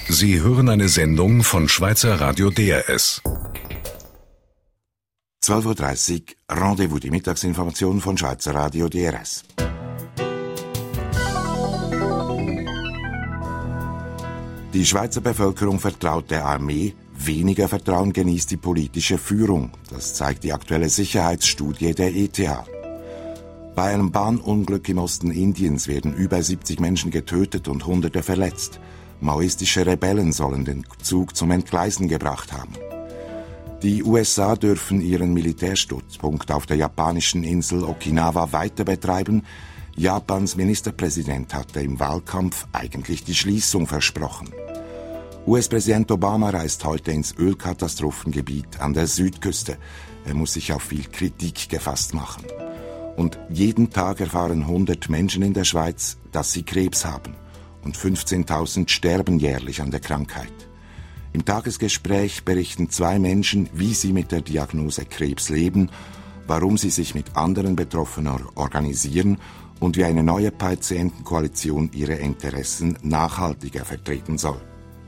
Sie hören eine Sendung von Schweizer Radio DRS. 12.30 Uhr, Rendezvous, die Mittagsinformation von Schweizer Radio DRS. Die Schweizer Bevölkerung vertraut der Armee, weniger Vertrauen genießt die politische Führung. Das zeigt die aktuelle Sicherheitsstudie der ETH. Bei einem Bahnunglück im Osten Indiens werden über 70 Menschen getötet und Hunderte verletzt. Maoistische Rebellen sollen den Zug zum Entgleisen gebracht haben. Die USA dürfen ihren Militärstützpunkt auf der japanischen Insel Okinawa weiter betreiben. Japans Ministerpräsident hatte im Wahlkampf eigentlich die Schließung versprochen. US-Präsident Obama reist heute ins Ölkatastrophengebiet an der Südküste. Er muss sich auf viel Kritik gefasst machen. Und jeden Tag erfahren 100 Menschen in der Schweiz, dass sie Krebs haben. Und 15.000 sterben jährlich an der Krankheit. Im Tagesgespräch berichten 2 Menschen, wie sie mit der Diagnose Krebs leben, warum sie sich mit anderen Betroffenen organisieren und wie eine neue Patientenkoalition ihre Interessen nachhaltiger vertreten soll.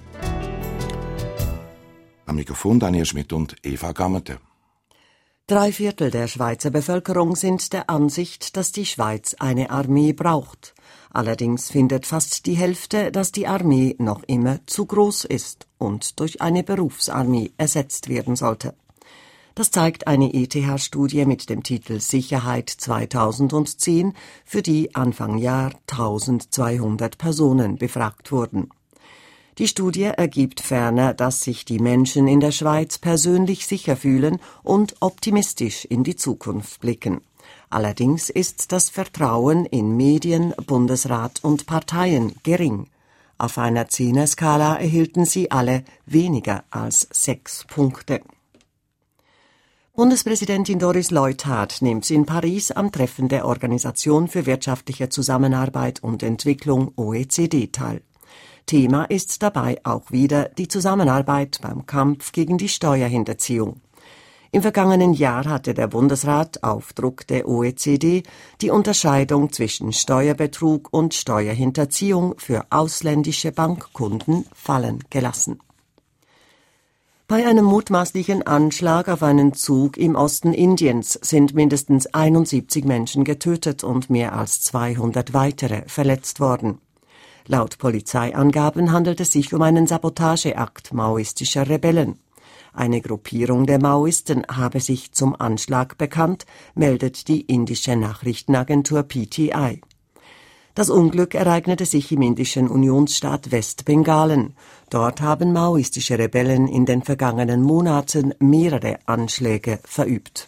Am Mikrofon Daniel Schmidt und Eva Gammerte. 3/4 der Schweizer Bevölkerung sind der Ansicht, dass die Schweiz eine Armee braucht. Allerdings findet fast die Hälfte, dass die Armee noch immer zu groß ist und durch eine Berufsarmee ersetzt werden sollte. Das zeigt eine ETH-Studie mit dem Titel Sicherheit 2010, für die Anfang Jahr 1200 Personen befragt wurden. Die Studie ergibt ferner, dass sich die Menschen in der Schweiz persönlich sicher fühlen und optimistisch in die Zukunft blicken. Allerdings ist das Vertrauen in Medien, Bundesrat und Parteien gering. Auf einer 10er-Skala erhielten sie alle weniger als 6 Punkte. Bundespräsidentin Doris Leuthard nimmt in Paris am Treffen der Organisation für wirtschaftliche Zusammenarbeit und Entwicklung OECD teil. Thema ist dabei auch wieder die Zusammenarbeit beim Kampf gegen die Steuerhinterziehung. Im vergangenen Jahr hatte der Bundesrat auf Druck der OECD die Unterscheidung zwischen Steuerbetrug und Steuerhinterziehung für ausländische Bankkunden fallen gelassen. Bei einem mutmaßlichen Anschlag auf einen Zug im Osten Indiens sind mindestens 71 Menschen getötet und mehr als 200 weitere verletzt worden. Laut Polizeiangaben handelt es sich um einen Sabotageakt maoistischer Rebellen. Eine Gruppierung der Maoisten habe sich zum Anschlag bekannt, meldet die indische Nachrichtenagentur PTI. Das Unglück ereignete sich im indischen Unionsstaat Westbengalen. Dort haben maoistische Rebellen in den vergangenen Monaten mehrere Anschläge verübt.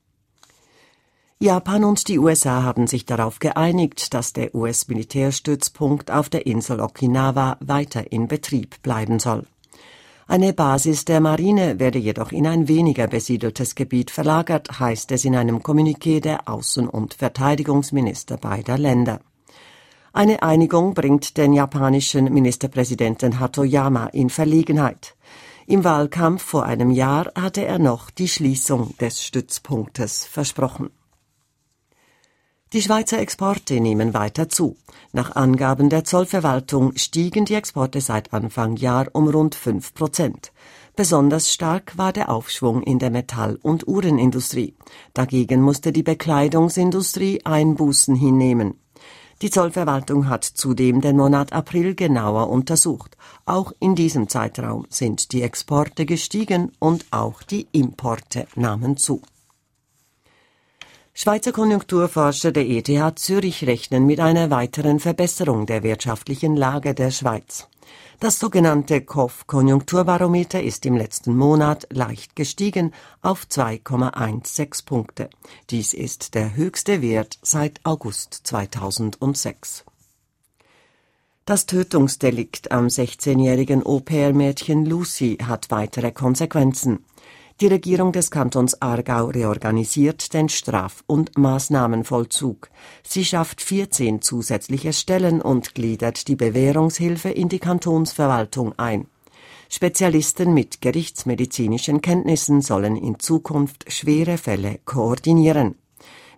Japan und die USA haben sich darauf geeinigt, dass der US-Militärstützpunkt auf der Insel Okinawa weiter in Betrieb bleiben soll. Eine Basis der Marine werde jedoch in ein weniger besiedeltes Gebiet verlagert, heißt es in einem Kommuniqué der Außen- und Verteidigungsminister beider Länder. Eine Einigung bringt den japanischen Ministerpräsidenten Hatoyama in Verlegenheit. Im Wahlkampf vor einem Jahr hatte er noch die Schließung des Stützpunktes versprochen. Die Schweizer Exporte nehmen weiter zu. Nach Angaben der Zollverwaltung stiegen die Exporte seit Anfang Jahr um rund 5%. Besonders stark war der Aufschwung in der Metall- und Uhrenindustrie. Dagegen musste die Bekleidungsindustrie Einbußen hinnehmen. Die Zollverwaltung hat zudem den Monat April genauer untersucht. Auch in diesem Zeitraum sind die Exporte gestiegen und auch die Importe nahmen zu. Schweizer Konjunkturforscher der ETH Zürich rechnen mit einer weiteren Verbesserung der wirtschaftlichen Lage der Schweiz. Das sogenannte KOF-Konjunkturbarometer ist im letzten Monat leicht gestiegen auf 2,16 Punkte. Dies ist der höchste Wert seit August 2006. Das Tötungsdelikt am 16-jährigen Au-pair-Mädchen Lucy hat weitere Konsequenzen. Die Regierung des Kantons Aargau reorganisiert den Straf- und Maßnahmenvollzug. Sie schafft 14 zusätzliche Stellen und gliedert die Bewährungshilfe in die Kantonsverwaltung ein. Spezialisten mit gerichtsmedizinischen Kenntnissen sollen in Zukunft schwere Fälle koordinieren.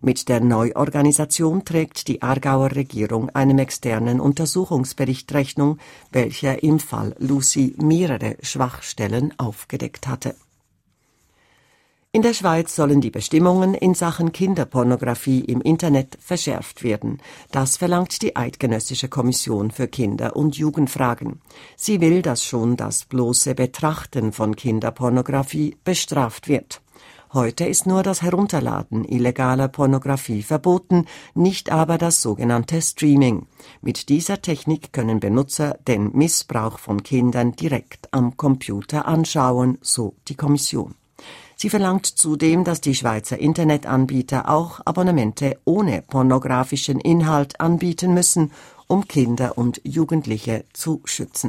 Mit der Neuorganisation trägt die Aargauer Regierung einem externen Untersuchungsbericht Rechnung, welcher im Fall Lucy mehrere Schwachstellen aufgedeckt hatte. In der Schweiz sollen die Bestimmungen in Sachen Kinderpornografie im Internet verschärft werden. Das verlangt die Eidgenössische Kommission für Kinder- und Jugendfragen. Sie will, dass schon das bloße Betrachten von Kinderpornografie bestraft wird. Heute ist nur das Herunterladen illegaler Pornografie verboten, nicht aber das sogenannte Streaming. Mit dieser Technik können Benutzer den Missbrauch von Kindern direkt am Computer anschauen, so die Kommission. Sie verlangt zudem, dass die Schweizer Internetanbieter auch Abonnemente ohne pornografischen Inhalt anbieten müssen, um Kinder und Jugendliche zu schützen.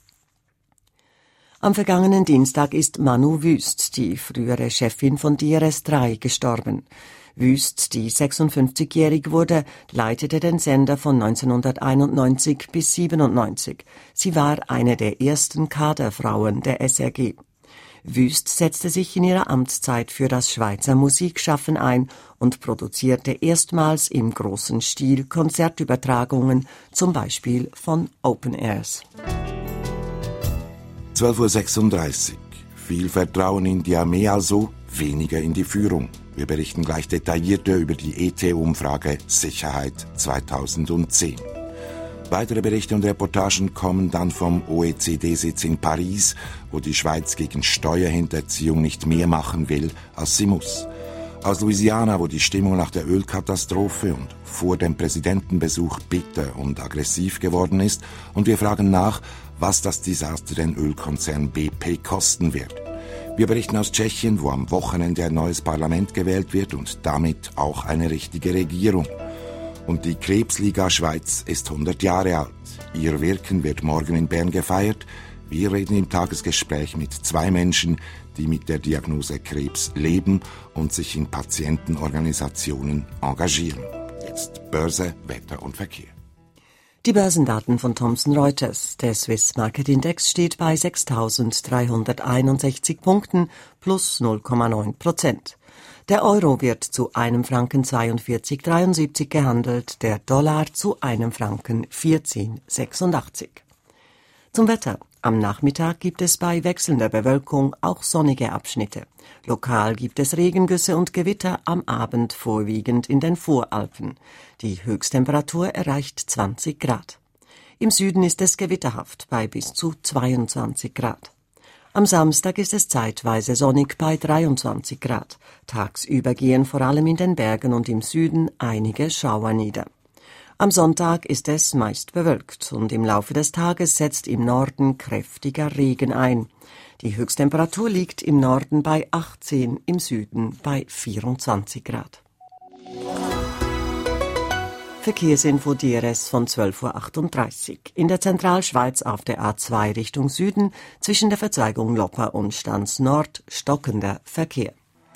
Am vergangenen Dienstag ist Manu Wüst, die frühere Chefin von DRS3, gestorben. Wüst, die 56-jährig wurde, leitete den Sender von 1991 bis 1997. Sie war eine der ersten Kaderfrauen der SRG. Wüst setzte sich in ihrer Amtszeit für das Schweizer Musikschaffen ein und produzierte erstmals im großen Stil Konzertübertragungen, zum Beispiel von Open Airs. 12:36 Uhr. Viel Vertrauen in die Armee also, weniger in die Führung. Wir berichten gleich detaillierter über die ET-Umfrage Sicherheit 2010. Weitere Berichte und Reportagen kommen dann vom OECD-Sitz in Paris, wo die Schweiz gegen Steuerhinterziehung nicht mehr machen will, als sie muss. Aus Louisiana, wo die Stimmung nach der Ölkatastrophe und vor dem Präsidentenbesuch bitter und aggressiv geworden ist. Und wir fragen nach, was das Desaster den Ölkonzern BP kosten wird. Wir berichten aus Tschechien, wo am Wochenende ein neues Parlament gewählt wird und damit auch eine richtige Regierung. Und die Krebsliga Schweiz ist 100 Jahre alt. Ihr Wirken wird morgen in Bern gefeiert. Wir reden im Tagesgespräch mit 2 Menschen, die mit der Diagnose Krebs leben und sich in Patientenorganisationen engagieren. Jetzt Börse, Wetter und Verkehr. Die Börsendaten von Thomson Reuters. Der Swiss Market Index steht bei 6.361 Punkten plus 0,9%. Der Euro wird zu einem Franken 42,73 gehandelt, der Dollar zu einem Franken 14,86. Zum Wetter. Am Nachmittag gibt es bei wechselnder Bewölkung auch sonnige Abschnitte. Lokal gibt es Regengüsse und Gewitter, am Abend vorwiegend in den Voralpen. Die Höchsttemperatur erreicht 20 Grad. Im Süden ist es gewitterhaft bei bis zu 22 Grad. Am Samstag ist es zeitweise sonnig bei 23 Grad. Tagsüber gehen vor allem in den Bergen und im Süden einige Schauer nieder. Am Sonntag ist es meist bewölkt und im Laufe des Tages setzt im Norden kräftiger Regen ein. Die Höchsttemperatur liegt im Norden bei 18, im Süden bei 24 Grad. Verkehrsinfo DRS von 12:38 Uhr. In der Zentralschweiz auf der A2 Richtung Süden zwischen der Verzweigung Lopper und Stans Nord stockender Verkehr.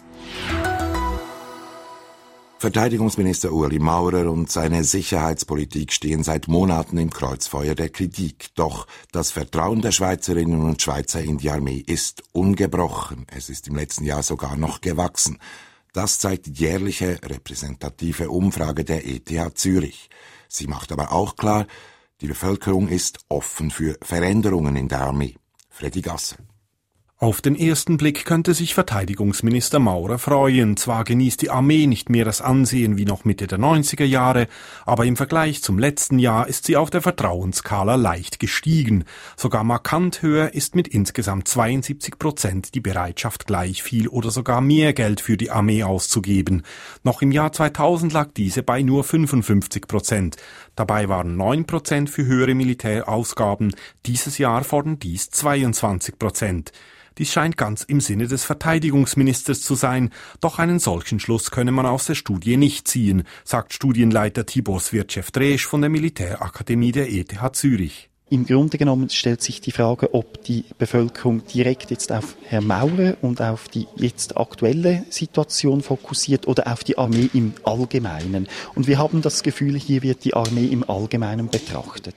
Verteidigungsminister Ueli Maurer und seine Sicherheitspolitik stehen seit Monaten im Kreuzfeuer der Kritik. Doch das Vertrauen der Schweizerinnen und Schweizer in die Armee ist ungebrochen. Es ist im letzten Jahr sogar noch gewachsen. Das zeigt die jährliche repräsentative Umfrage der ETH Zürich. Sie macht aber auch klar, die Bevölkerung ist offen für Veränderungen in der Armee. Freddy Gasser. Auf den ersten Blick könnte sich Verteidigungsminister Maurer freuen. Zwar genießt die Armee nicht mehr das Ansehen wie noch Mitte der 90er Jahre, aber im Vergleich zum letzten Jahr ist sie auf der Vertrauensskala leicht gestiegen. Sogar markant höher ist mit insgesamt 72% die Bereitschaft, gleich viel oder sogar mehr Geld für die Armee auszugeben. Noch im Jahr 2000 lag diese bei nur 55%. Dabei waren 9% für höhere Militärausgaben. Dieses Jahr fordern dies 22%. Dies scheint ganz im Sinne des Verteidigungsministers zu sein, doch einen solchen Schluss könne man aus der Studie nicht ziehen, sagt Studienleiter Tibor Svirchev-Dresch von der Militärakademie der ETH Zürich. Im Grunde genommen stellt sich die Frage, ob die Bevölkerung direkt jetzt auf Herrn Maurer und auf die jetzt aktuelle Situation fokussiert oder auf die Armee im Allgemeinen. Und wir haben das Gefühl, hier wird die Armee im Allgemeinen betrachtet.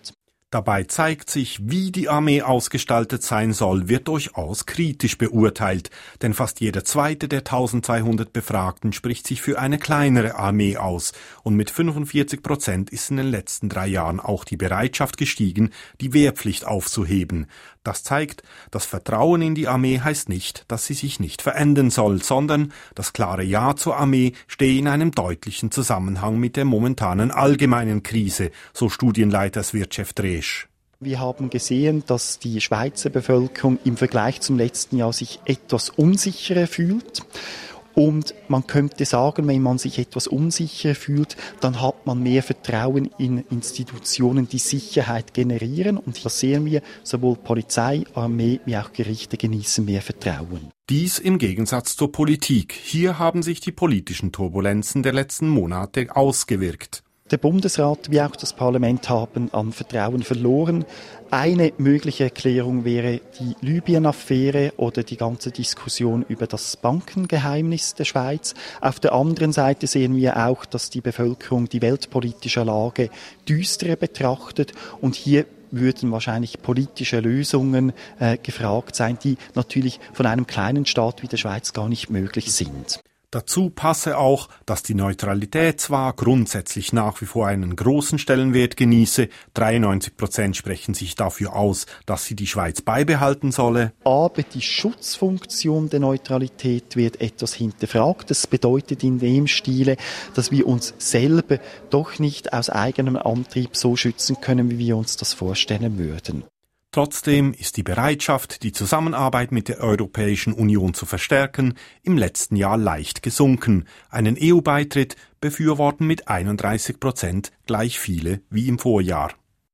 Dabei zeigt sich, wie die Armee ausgestaltet sein soll, wird durchaus kritisch beurteilt, denn fast jeder zweite der 1200 Befragten spricht sich für eine kleinere Armee aus und mit 45% ist in den letzten 3 Jahren auch die Bereitschaft gestiegen, die Wehrpflicht aufzuheben. Das zeigt, das Vertrauen in die Armee heißt nicht, dass sie sich nicht verändern soll, sondern das klare Ja zur Armee stehe in einem deutlichen Zusammenhang mit der momentanen allgemeinen Krise, so Studienleiter Svirchev Dresch. Wir haben gesehen, dass die Schweizer Bevölkerung im Vergleich zum letzten Jahr sich etwas unsicherer fühlt. Und man könnte sagen, wenn man sich etwas unsicher fühlt, dann hat man mehr Vertrauen in Institutionen, die Sicherheit generieren. Und das sehen wir, sowohl Polizei, Armee wie auch Gerichte genießen mehr Vertrauen. Dies im Gegensatz zur Politik. Hier haben sich die politischen Turbulenzen der letzten Monate ausgewirkt. Der Bundesrat wie auch das Parlament haben an Vertrauen verloren. Eine mögliche Erklärung wäre die Libyen-Affäre oder die ganze Diskussion über das Bankengeheimnis der Schweiz. Auf der anderen Seite sehen wir auch, dass die Bevölkerung die weltpolitische Lage düsterer betrachtet und hier würden wahrscheinlich politische Lösungen gefragt sein, die natürlich von einem kleinen Staat wie der Schweiz gar nicht möglich sind. Dazu passe auch, dass die Neutralität zwar grundsätzlich nach wie vor einen großen Stellenwert genieße, 93% sprechen sich dafür aus, dass sie die Schweiz beibehalten solle. Aber die Schutzfunktion der Neutralität wird etwas hinterfragt. Das bedeutet in dem Stile, dass wir uns selber doch nicht aus eigenem Antrieb so schützen können, wie wir uns das vorstellen würden. Trotzdem ist die Bereitschaft, die Zusammenarbeit mit der Europäischen Union zu verstärken, im letzten Jahr leicht gesunken. Einen EU-Beitritt befürworten mit 31% gleich viele wie im Vorjahr.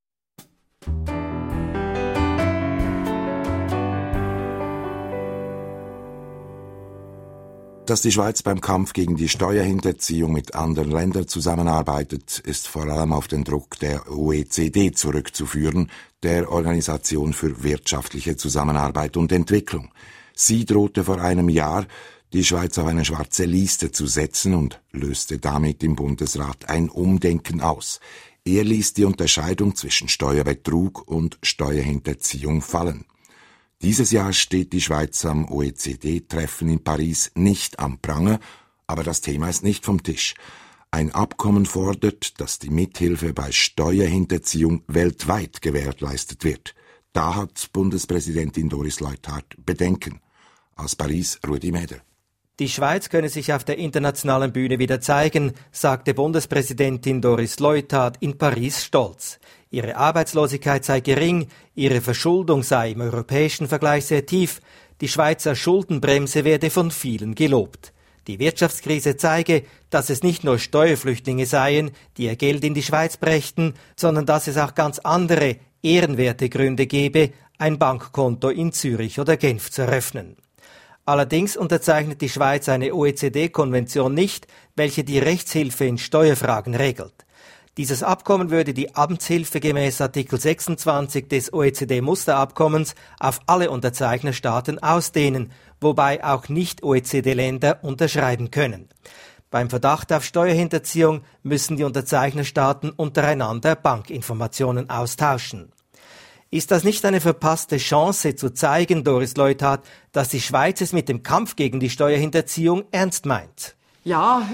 Dass die Schweiz beim Kampf gegen die Steuerhinterziehung mit anderen Ländern zusammenarbeitet, ist vor allem auf den Druck der OECD zurückzuführen, der Organisation für wirtschaftliche Zusammenarbeit und Entwicklung. Sie drohte vor einem Jahr, die Schweiz auf eine schwarze Liste zu setzen und löste damit im Bundesrat ein Umdenken aus. Er ließ die Unterscheidung zwischen Steuerbetrug und Steuerhinterziehung fallen. Dieses Jahr steht die Schweiz am OECD-Treffen in Paris nicht am Pranger, aber das Thema ist nicht vom Tisch. Ein Abkommen fordert, dass die Mithilfe bei Steuerhinterziehung weltweit gewährleistet wird. Da hat Bundespräsidentin Doris Leuthard Bedenken. Aus Paris, Rudi Meder. Die Schweiz könne sich auf der internationalen Bühne wieder zeigen, sagte Bundespräsidentin Doris Leuthard in Paris stolz. Ihre Arbeitslosigkeit sei gering, ihre Verschuldung sei im europäischen Vergleich sehr tief, die Schweizer Schuldenbremse werde von vielen gelobt. Die Wirtschaftskrise zeige, dass es nicht nur Steuerflüchtlinge seien, die ihr Geld in die Schweiz brächten, sondern dass es auch ganz andere, ehrenwerte Gründe gebe, ein Bankkonto in Zürich oder Genf zu eröffnen. Allerdings unterzeichnet die Schweiz eine OECD-Konvention nicht, welche die Rechtshilfe in Steuerfragen regelt. Dieses Abkommen würde die Amtshilfe gemäß Artikel 26 des OECD-Musterabkommens auf alle Unterzeichnerstaaten ausdehnen, wobei auch Nicht-OECD-Länder unterschreiben können. Beim Verdacht auf Steuerhinterziehung müssen die Unterzeichnerstaaten untereinander Bankinformationen austauschen. Ist das nicht eine verpasste Chance zu zeigen, Doris Leuthard, dass die Schweiz es mit dem Kampf gegen die Steuerhinterziehung ernst meint? Ja,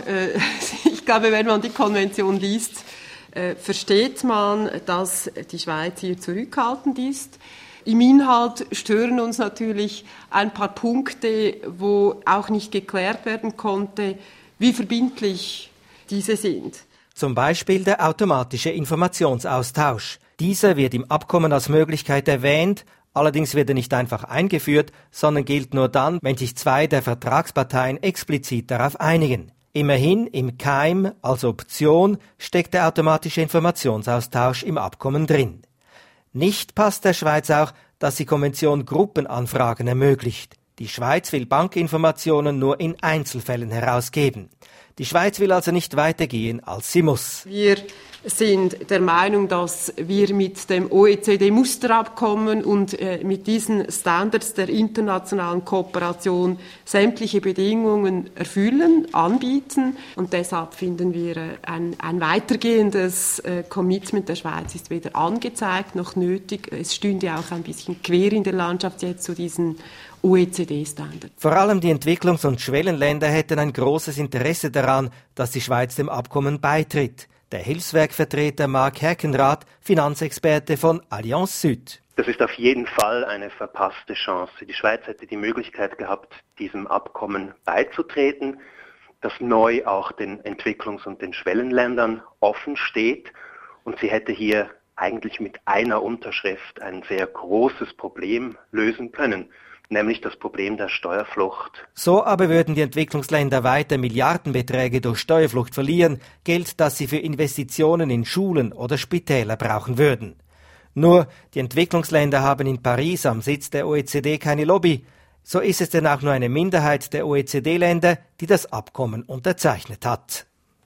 ich glaube, wenn man die Konvention liest, versteht man, dass die Schweiz hier zurückhaltend ist. Im Inhalt stören uns natürlich ein paar Punkte, wo auch nicht geklärt werden konnte, wie verbindlich diese sind. Zum Beispiel der automatische Informationsaustausch. Dieser wird im Abkommen als Möglichkeit erwähnt, allerdings wird er nicht einfach eingeführt, sondern gilt nur dann, wenn sich zwei der Vertragsparteien explizit darauf einigen. Immerhin im Keim als Option steckt der automatische Informationsaustausch im Abkommen drin. Nicht passt der Schweiz auch, dass die Konvention Gruppenanfragen ermöglicht. Die Schweiz will Bankinformationen nur in Einzelfällen herausgeben. Die Schweiz will also nicht weitergehen, als sie muss. Wir sind der Meinung, dass wir mit dem OECD-Musterabkommen und mit diesen Standards der internationalen Kooperation sämtliche Bedingungen erfüllen, anbieten. Und deshalb finden wir, ein weitergehendes Commitment der Schweiz ist weder angezeigt noch nötig. Es stünde auch ein bisschen quer in der Landschaft jetzt zu diesen OECD-Standards. Vor allem die Entwicklungs- und Schwellenländer hätten ein großes Interesse daran, dass die Schweiz dem Abkommen beitritt. Der Hilfswerkvertreter Marc Herkenrath, Finanzexperte von Allianz Süd. Das ist auf jeden Fall eine verpasste Chance. Die Schweiz hätte die Möglichkeit gehabt, diesem Abkommen beizutreten, das neu auch den Entwicklungs- und den Schwellenländern offen steht. Und sie hätte hier eigentlich mit einer Unterschrift ein sehr großes Problem lösen können, nämlich das Problem der Steuerflucht. So aber würden die Entwicklungsländer weiter Milliardenbeträge durch Steuerflucht verlieren, Geld, das sie für Investitionen in Schulen oder Spitäler brauchen würden. Nur, die Entwicklungsländer haben in Paris am Sitz der OECD keine Lobby. So ist es denn auch nur eine Minderheit der OECD-Länder, die das Abkommen unterzeichnet hat.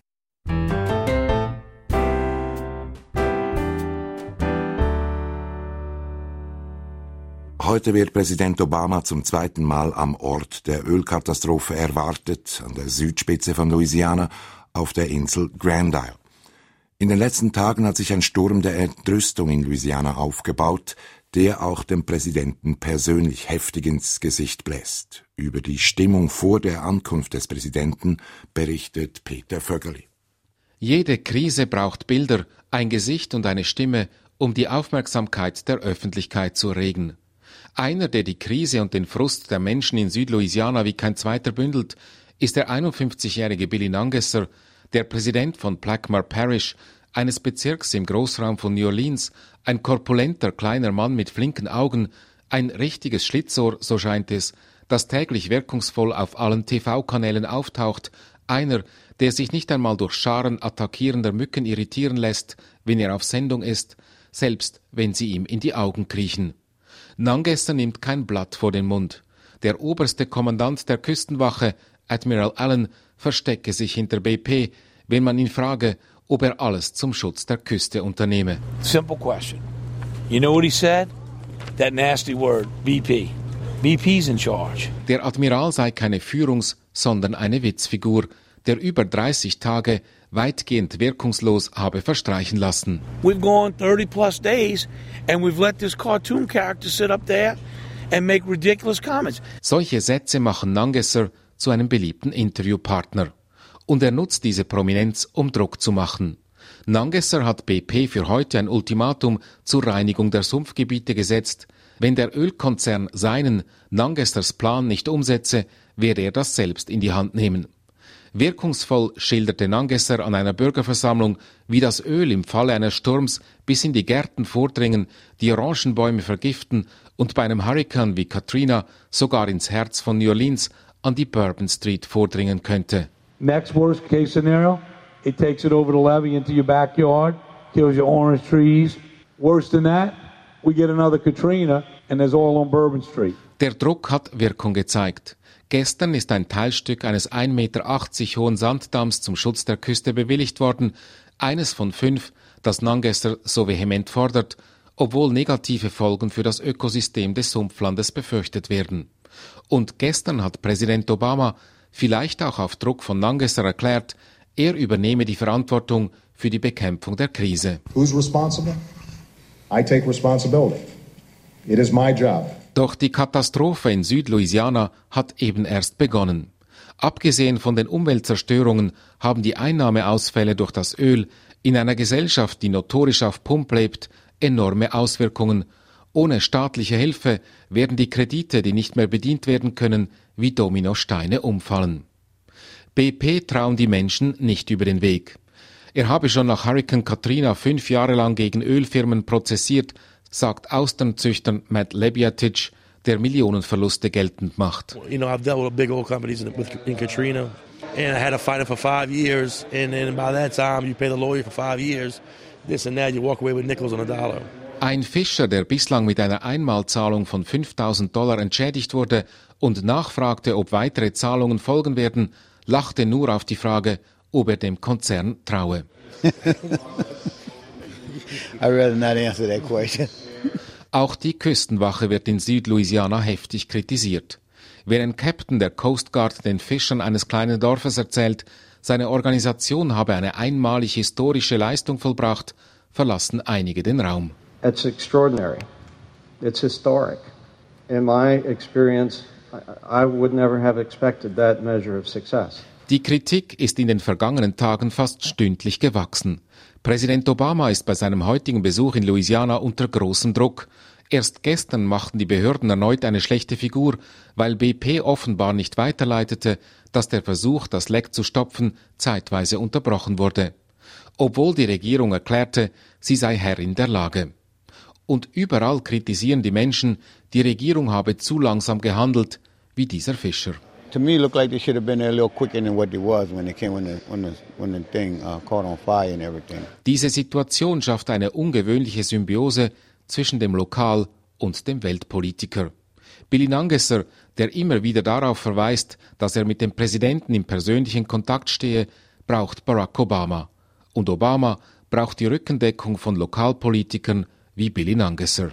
Heute wird Präsident Obama zum zweiten Mal am Ort der Ölkatastrophe erwartet, an der Südspitze von Louisiana, auf der Insel Grand Isle. In den letzten Tagen hat sich ein Sturm der Entrüstung in Louisiana aufgebaut, der auch dem Präsidenten persönlich heftig ins Gesicht bläst. Über die Stimmung vor der Ankunft des Präsidenten berichtet Peter Vögeli. Jede Krise braucht Bilder, ein Gesicht und eine Stimme, um die Aufmerksamkeit der Öffentlichkeit zu regen. Einer, der die Krise und den Frust der Menschen in Südlouisiana wie kein zweiter bündelt, ist der 51-jährige Billy Nangesser, der Präsident von Plaquemine Parish, eines Bezirks im Großraum von New Orleans, ein korpulenter kleiner Mann mit flinken Augen, ein richtiges Schlitzohr, so scheint es, das täglich wirkungsvoll auf allen TV-Kanälen auftaucht, einer, der sich nicht einmal durch Scharen attackierender Mücken irritieren lässt, wenn er auf Sendung ist, selbst wenn sie ihm in die Augen kriechen. Nangesser nimmt kein Blatt vor den Mund. Der oberste Kommandant der Küstenwache, Admiral Allen, verstecke sich hinter BP, wenn man ihn frage, ob er alles zum Schutz der Küste unternehme. Simple question. You know what he said? That nasty word, BP. BP's in charge. Der Admiral sei keine Führungs-, sondern eine Witzfigur, der über 30 Tage weitgehend wirkungslos habe verstreichen lassen. We've gone 30 plus days and we've let this cartoon character sit up there and make ridiculous comments. Solche Sätze machen Nangesser zu einem beliebten Interviewpartner. Und er nutzt diese Prominenz, um Druck zu machen. Nangesser hat BP für heute ein Ultimatum zur Reinigung der Sumpfgebiete gesetzt. Wenn der Ölkonzern seinen, Nangessers Plan nicht umsetze, werde er das selbst in die Hand nehmen. Wirkungsvoll schilderte Nangesser an einer Bürgerversammlung, wie das Öl im Falle eines Sturms bis in die Gärten vordringen, die Orangenbäume vergiften und bei einem Hurrikan wie Katrina sogar ins Herz von New Orleans an die Bourbon Street vordringen könnte. Next worst case scenario, it takes it over the levee into your backyard, kills your orange trees. Worse than that, we get another Katrina and there's oil on Bourbon Street. Der Druck hat Wirkung gezeigt. Gestern ist ein Teilstück eines 1,80 Meter hohen Sanddamms zum Schutz der Küste bewilligt worden, eines von 5, das Nangesser so vehement fordert, obwohl negative Folgen für das Ökosystem des Sumpflandes befürchtet werden. Und gestern hat Präsident Obama, vielleicht auch auf Druck von Nangesser, erklärt, er übernehme die Verantwortung für die Bekämpfung der Krise. Who's responsible? I take responsibility. It is my job. Doch die Katastrophe in Südlouisiana hat eben erst begonnen. Abgesehen von den Umweltzerstörungen haben die Einnahmeausfälle durch das Öl in einer Gesellschaft, die notorisch auf Pump lebt, enorme Auswirkungen. Ohne staatliche Hilfe werden die Kredite, die nicht mehr bedient werden können, wie Dominosteine umfallen. BP trauen die Menschen nicht über den Weg. Er habe schon nach Hurrikan Katrina 5 Jahre lang gegen Ölfirmen prozessiert, sagt Austernzüchter Matt Lebiatich, der Millionenverluste geltend macht. You know, I've dealt with big oil companies in Katrina and I had to fight it for 5 years and then by that time you pay the lawyer for 5 years, this and that, you walk away with nickels on a dollar. Ein Fischer, der bislang mit einer Einmalzahlung von $5.000 entschädigt wurde und nachfragte, ob weitere Zahlungen folgen werden, lachte nur auf die Frage, ob er dem Konzern traue. I'd rather not answer that question. Auch die Küstenwache wird in Südlouisiana heftig kritisiert. Wer ein Captain der Coast Guard den Fischern eines kleinen Dorfes erzählt, seine Organisation habe eine einmalig historische Leistung vollbracht, verlassen einige den Raum. It's extraordinary. It's historic. In my experience, I would never have expected that measure of success. Die Kritik ist in den vergangenen Tagen fast stündlich gewachsen. Präsident Obama ist bei seinem heutigen Besuch in Louisiana unter großem Druck. Erst gestern machten die Behörden erneut eine schlechte Figur, weil BP offenbar nicht weiterleitete, dass der Versuch, das Leck zu stopfen, zeitweise unterbrochen wurde. Obwohl die Regierung erklärte, sie sei Herrin der Lage. Und überall kritisieren die Menschen, die Regierung habe zu langsam gehandelt, wie dieser Fischer. To me, it looked like they should have been there a little quicker than what they was when the thing caught on fire and everything. Diese Situation schafft eine ungewöhnliche Symbiose zwischen dem Lokal- und dem Weltpolitiker. Billy Nangesser, der immer wieder darauf verweist, dass er mit dem Präsidenten im persönlichen Kontakt stehe, braucht Barack Obama. Und Obama braucht die Rückendeckung von Lokalpolitikern wie Billy Nangesser.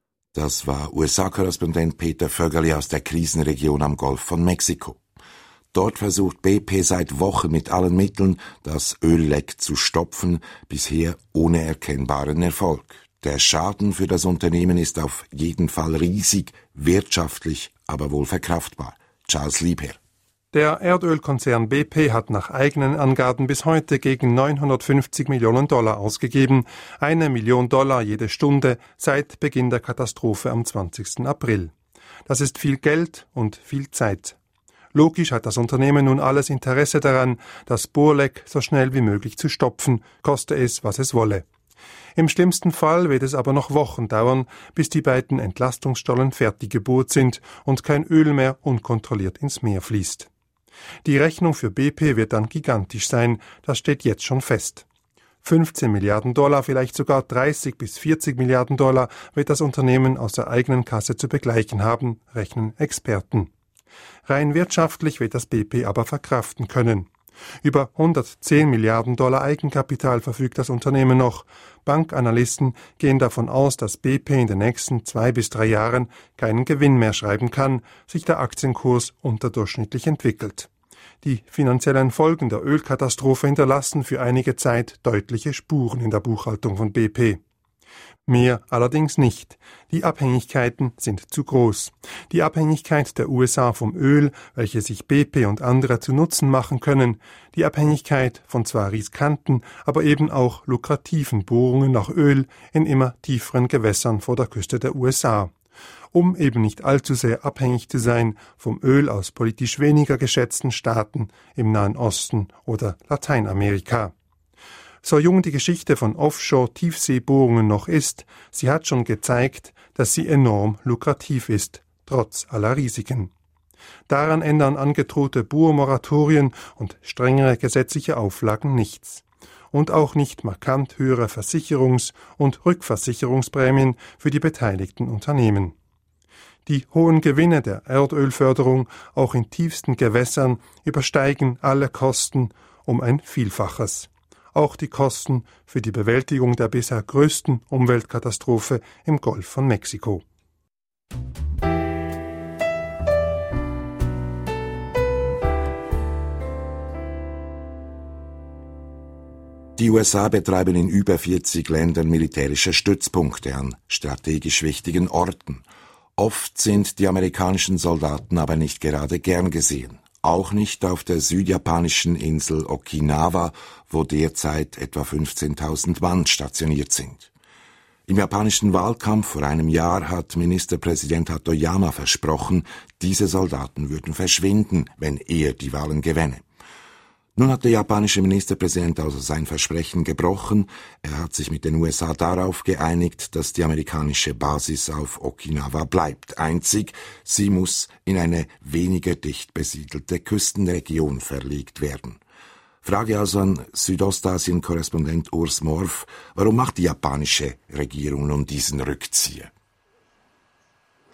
Das war USA-Korrespondent Peter Vögeli aus der Krisenregion am Golf von Mexiko. Dort versucht BP seit Wochen mit allen Mitteln, das Ölleck zu stopfen, bisher ohne erkennbaren Erfolg. Der Schaden für das Unternehmen ist auf jeden Fall riesig, wirtschaftlich aber wohl verkraftbar. Charles Liebherr. Der Erdölkonzern BP hat nach eigenen Angaben bis heute gegen $950 Millionen ausgegeben, $1 Million jede Stunde seit Beginn der Katastrophe am 20. April. Das ist viel Geld und viel Zeit. Logisch hat das Unternehmen nun alles Interesse daran, das Bohrleck so schnell wie möglich zu stopfen, koste es, was es wolle. Im schlimmsten Fall wird es aber noch Wochen dauern, bis die beiden Entlastungsstollen fertig gebohrt sind und kein Öl mehr unkontrolliert ins Meer fließt. Die Rechnung für BP wird dann gigantisch sein, das steht jetzt schon fest. $15 Milliarden, vielleicht sogar $30 bis $40 Milliarden wird das Unternehmen aus der eigenen Kasse zu begleichen haben, rechnen Experten. Rein wirtschaftlich wird das BP aber verkraften können. Über $110 Milliarden Eigenkapital verfügt das Unternehmen noch. Bankanalysten gehen davon aus, dass BP in den nächsten 2 bis 3 Jahren keinen Gewinn mehr schreiben kann, sich der Aktienkurs unterdurchschnittlich entwickelt. Die finanziellen Folgen der Ölkatastrophe hinterlassen für einige Zeit deutliche Spuren in der Buchhaltung von BP. Mehr allerdings nicht. Die Abhängigkeiten sind zu groß. Die Abhängigkeit der USA vom Öl, welche sich BP und andere zu Nutzen machen können, die Abhängigkeit von zwar riskanten, aber eben auch lukrativen Bohrungen nach Öl in immer tieferen Gewässern vor der Küste der USA. Um eben nicht allzu sehr abhängig zu sein vom Öl aus politisch weniger geschätzten Staaten im Nahen Osten oder Lateinamerika. So jung die Geschichte von Offshore-Tiefseebohrungen noch ist, sie hat schon gezeigt, dass sie enorm lukrativ ist, trotz aller Risiken. Daran ändern angedrohte Bohrmoratorien und strengere gesetzliche Auflagen nichts. Und auch nicht markant höhere Versicherungs- und Rückversicherungsprämien für die beteiligten Unternehmen. Die hohen Gewinne der Erdölförderung, auch in tiefsten Gewässern, übersteigen alle Kosten um ein Vielfaches. Auch die Kosten für die Bewältigung der bisher größten Umweltkatastrophe im Golf von Mexiko. Die USA betreiben in über 40 Ländern militärische Stützpunkte an strategisch wichtigen Orten. Oft sind die amerikanischen Soldaten aber nicht gerade gern gesehen. Auch nicht auf der südjapanischen Insel Okinawa, wo derzeit etwa 15.000 Mann stationiert sind. Im japanischen Wahlkampf vor einem Jahr hat Ministerpräsident Hatoyama versprochen, diese Soldaten würden verschwinden, wenn er die Wahlen gewänne. Nun hat der japanische Ministerpräsident also sein Versprechen gebrochen. Er hat sich mit den USA darauf geeinigt, dass die amerikanische Basis auf Okinawa bleibt. Einzig, sie muss in eine weniger dicht besiedelte Küstenregion verlegt werden. Frage also an Südostasien-Korrespondent Urs Morf, warum macht die japanische Regierung nun diesen Rückzieher?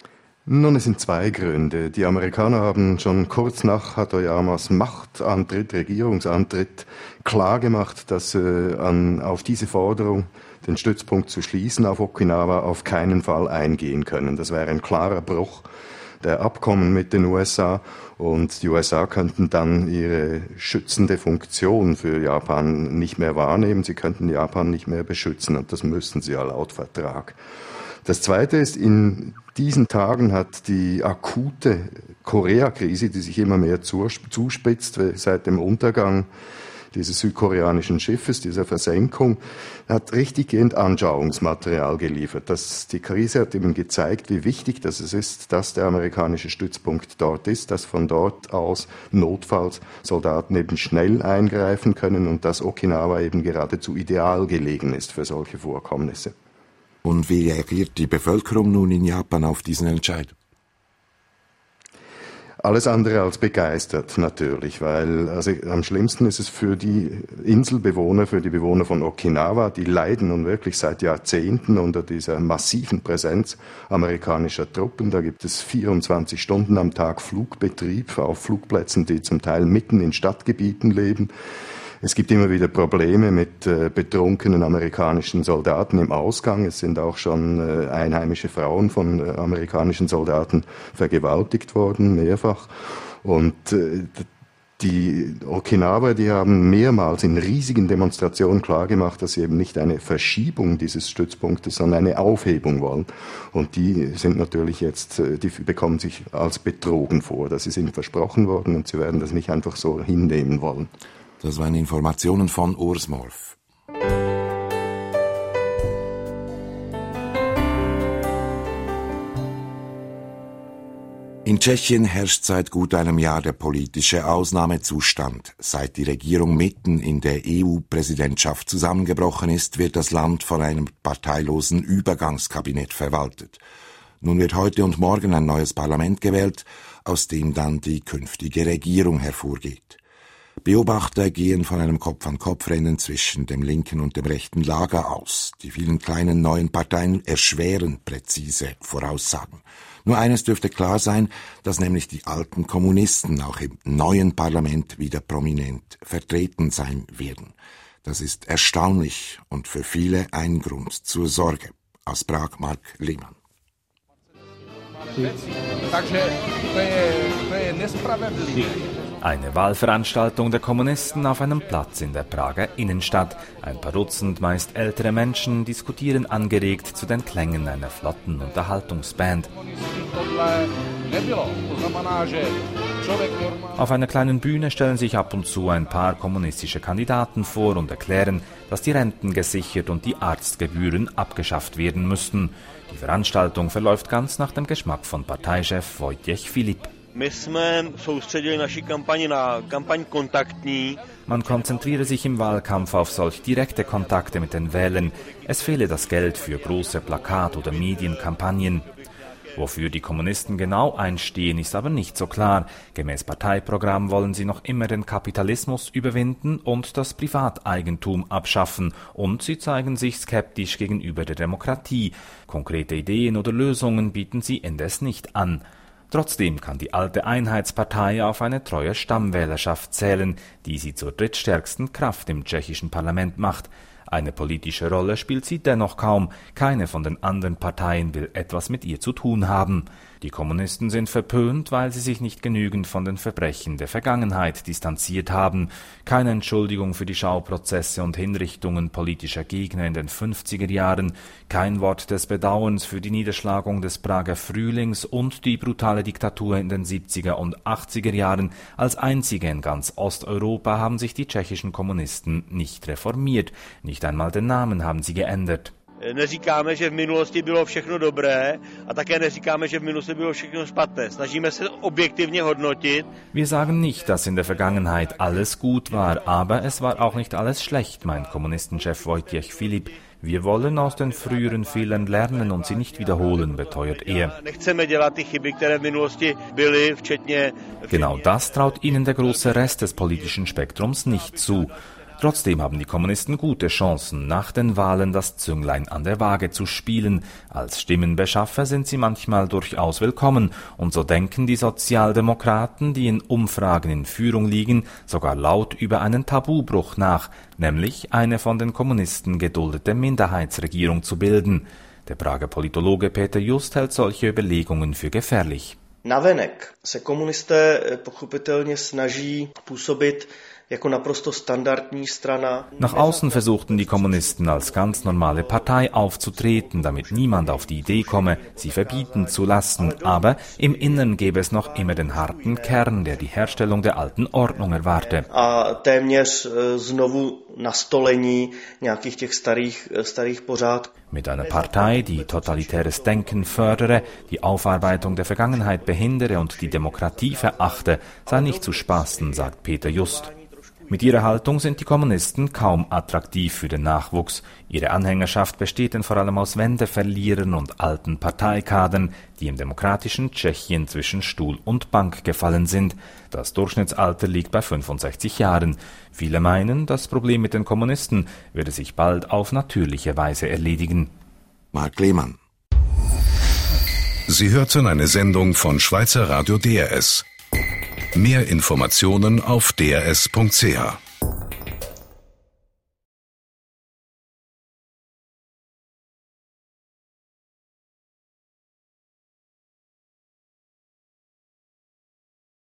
Nun, es sind zwei Gründe. Die Amerikaner haben schon kurz nach Hatoyamas Regierungsantritt klargemacht, dass auf diese Forderung, den Stützpunkt zu schließen auf Okinawa, auf keinen Fall eingehen können. Das wäre ein klarer Bruch der Abkommen mit den USA und die USA könnten dann ihre schützende Funktion für Japan nicht mehr wahrnehmen. Sie könnten Japan nicht mehr beschützen und das müssten sie ja laut Vertrag. Das Zweite ist, in diesen Tagen hat die akute Korea-Krise, die sich immer mehr zuspitzt seit dem Untergang dieses südkoreanischen Schiffes, dieser Versenkung, hat richtiggehend Anschauungsmaterial geliefert. Die Krise hat eben gezeigt, wie wichtig das ist, dass der amerikanische Stützpunkt dort ist, dass von dort aus notfalls Soldaten eben schnell eingreifen können und dass Okinawa eben geradezu ideal gelegen ist für solche Vorkommnisse. Und wie reagiert die Bevölkerung nun in Japan auf diesen Entscheid? Alles andere als begeistert natürlich, weil am schlimmsten ist es für die Inselbewohner, für die Bewohner von Okinawa, die leiden nun wirklich seit Jahrzehnten unter dieser massiven Präsenz amerikanischer Truppen. Da gibt es 24 Stunden am Tag Flugbetrieb auf Flugplätzen, die zum Teil mitten in Stadtgebieten leben. Es gibt immer wieder Probleme mit betrunkenen amerikanischen Soldaten im Ausgang. Es sind auch schon einheimische Frauen von amerikanischen Soldaten vergewaltigt worden, mehrfach. Und die Okinawa, die haben mehrmals in riesigen Demonstrationen klargemacht, dass sie eben nicht eine Verschiebung dieses Stützpunktes, sondern eine Aufhebung wollen. Und die sind natürlich jetzt, die bekommen sich als betrogen vor. Das ist ihnen versprochen worden und sie werden das nicht einfach so hinnehmen wollen. Das waren Informationen von Urs Morf. In Tschechien herrscht seit gut einem Jahr der politische Ausnahmezustand. Seit die Regierung mitten in der EU-Präsidentschaft zusammengebrochen ist, wird das Land von einem parteilosen Übergangskabinett verwaltet. Nun wird heute und morgen ein neues Parlament gewählt, aus dem dann die künftige Regierung hervorgeht. Beobachter gehen von einem Kopf-an-Kopf-Rennen zwischen dem linken und dem rechten Lager aus. Die vielen kleinen neuen Parteien erschweren präzise Voraussagen. Nur eines dürfte klar sein, dass nämlich die alten Kommunisten auch im neuen Parlament wieder prominent vertreten sein werden. Das ist erstaunlich und für viele ein Grund zur Sorge. Aus Prag Mark Lehmann. Eine Wahlveranstaltung der Kommunisten auf einem Platz in der Prager Innenstadt. Ein paar Dutzend meist ältere Menschen diskutieren angeregt zu den Klängen einer flotten Unterhaltungsband. Auf einer kleinen Bühne stellen sich ab und zu ein paar kommunistische Kandidaten vor und erklären, dass die Renten gesichert und die Arztgebühren abgeschafft werden müssten. Die Veranstaltung verläuft ganz nach dem Geschmack von Parteichef Wojciech Filip. Man konzentriere sich im Wahlkampf auf solch direkte Kontakte mit den Wählern. Es fehle das Geld für große Plakat- oder Medienkampagnen. Wofür die Kommunisten genau einstehen, ist aber nicht so klar. Gemäß Parteiprogramm wollen sie noch immer den Kapitalismus überwinden und das Privateigentum abschaffen. Und sie zeigen sich skeptisch gegenüber der Demokratie. Konkrete Ideen oder Lösungen bieten sie indes nicht an. Trotzdem kann die alte Einheitspartei auf eine treue Stammwählerschaft zählen, die sie zur drittstärksten Kraft im tschechischen Parlament macht. Eine politische Rolle spielt sie dennoch kaum. Keine von den anderen Parteien will etwas mit ihr zu tun haben. Die Kommunisten sind verpönt, weil sie sich nicht genügend von den Verbrechen der Vergangenheit distanziert haben. Keine Entschuldigung für die Schauprozesse und Hinrichtungen politischer Gegner in den 50er Jahren, kein Wort des Bedauerns für die Niederschlagung des Prager Frühlings und die brutale Diktatur in den 70er und 80er Jahren. Als einzige in ganz Osteuropa haben sich die tschechischen Kommunisten nicht reformiert. Nicht einmal den Namen haben sie geändert. Neříkáme, že v minulosti bylo všechno dobré a také neříkáme, že v minulosti bylo všechno špatné. Snažíme se objektivně hodnotit. Wir sagen nicht, dass in der Vergangenheit alles gut war, aber es war auch nicht alles schlecht, meint Kommunistenchef Wojciech Filip. Wir wollen aus den früheren Fehlern lernen und sie nicht wiederholen, beteuert er. Genau das traut ihnen der große Rest des politischen Spektrums nicht zu. Trotzdem haben die Kommunisten gute Chancen, nach den Wahlen das Zünglein an der Waage zu spielen. Als Stimmenbeschaffer sind sie manchmal durchaus willkommen. Und so denken die Sozialdemokraten, die in Umfragen in Führung liegen, sogar laut über einen Tabubruch nach, nämlich eine von den Kommunisten geduldete Minderheitsregierung zu bilden. Der Prager Politologe Peter Just hält solche Überlegungen für gefährlich. Navenek se komunisté pochopitelně snaží působit jako naprosto standardní strana. Nach außen versuchten die Kommunisten als ganz normale Partei aufzutreten, damit niemand auf die Idee komme, sie verbieten zu lassen. Aber im Innern gäbe es noch immer den harten Kern, der die Herstellung der alten Ordnung erwarte. A téměř znovu nastolení nějakých těch starých pořádků. Mit einer Partei, die totalitäres Denken fördere, die Aufarbeitung der Vergangenheit behindere und die Demokratie verachte, sei nicht zu spaßen, sagt Peter Just. Mit ihrer Haltung sind die Kommunisten kaum attraktiv für den Nachwuchs. Ihre Anhängerschaft besteht denn vor allem aus Wendeverlierern und alten Parteikadern, die im demokratischen Tschechien zwischen Stuhl und Bank gefallen sind. Das Durchschnittsalter liegt bei 65 Jahren. Viele meinen, das Problem mit den Kommunisten würde sich bald auf natürliche Weise erledigen. Mark Lehmann. Sie hörten eine Sendung von Schweizer Radio DRS. Mehr Informationen auf drs.ch.